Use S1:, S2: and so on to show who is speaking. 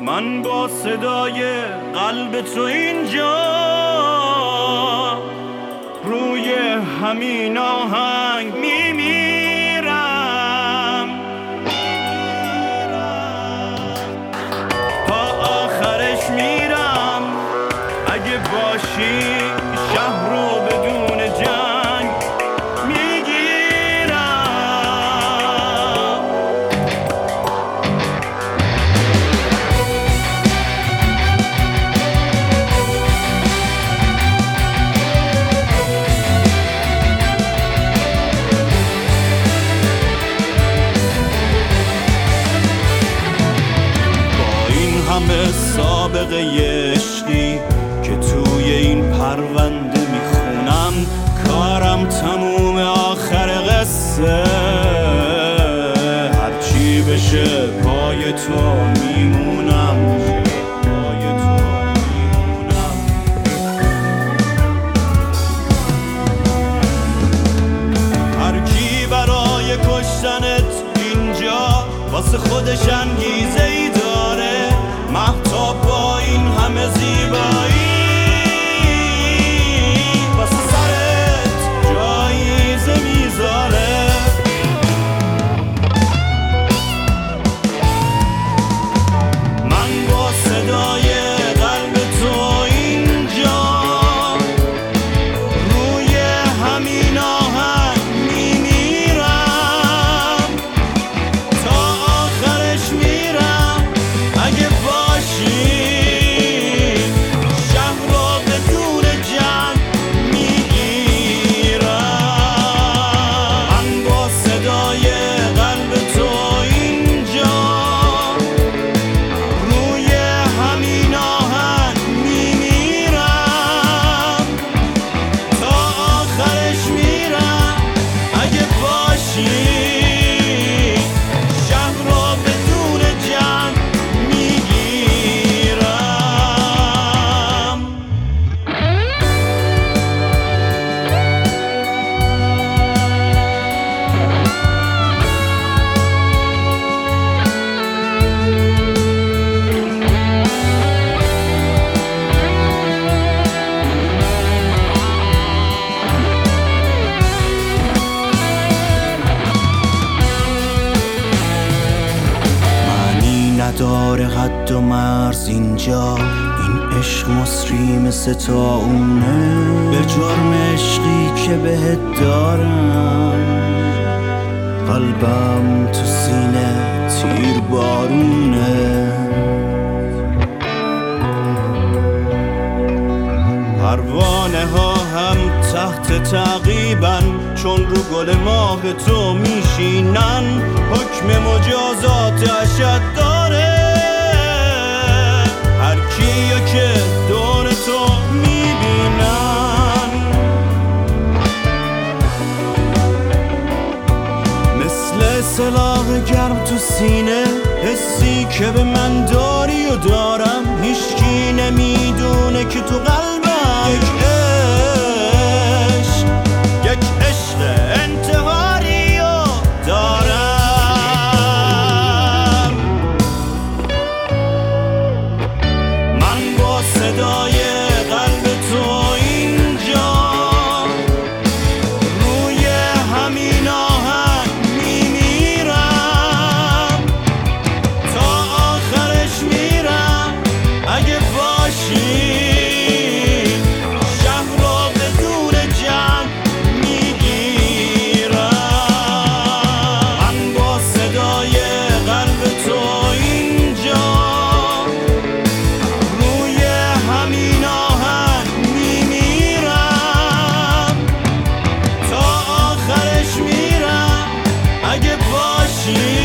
S1: من با صدای قلب تو اینجا روی همین آهنگ میمیرم تا آخرش میرم اگه باشی شهر رو بدون جنگ میگیرم. با این همه سابقه عشقی که توی این پرونده میخونم، کارم تموم آخر قصه. هرچی بشه پای تو میمونم. هر کی برای کشتنت اینجا واسه خودش انگیزه ای داره، مهتاب با این همه زیبایی واسه سرت جایزه میذاره. من با صدای قلب تو اینجا روی همین آهنگ میمیرم تا آخرش میرم اگه باشی شهر رو بدون جنگ میگیرم. من با صدای قلب تو اینجا روی همین آهنگ میمیرم تا آخرش میرم اگه باشی شهر رو بدون جنگ میگیرم. معنی نداره حد و مرز اینجا، این عشق مصری مثل تا اونه. به جرم عشقی که بهت دارم قلبم تو سینه تیر بارونه. پروانه ها هم تحت تعقیبن، چون رو گل ماه تو میشینن. حکم مجازات اشد داره هر کیو که دور تو میبینن. مثل سلاح گرم تو سینه، حسی که به من داری و دارم. هیچکی نمیدونه که تو قلبم یک عشق انتحاری رو دارم. من با صدای قلب تو اینجا روی همین آهنگ میمیرم تا آخرش میرم اگه باشی شهر رو بدون جنگ میگیرم. من با صدای قلب تو اینجا روی همین آهنگ میمیرم تا آخرش میرم اگه باشی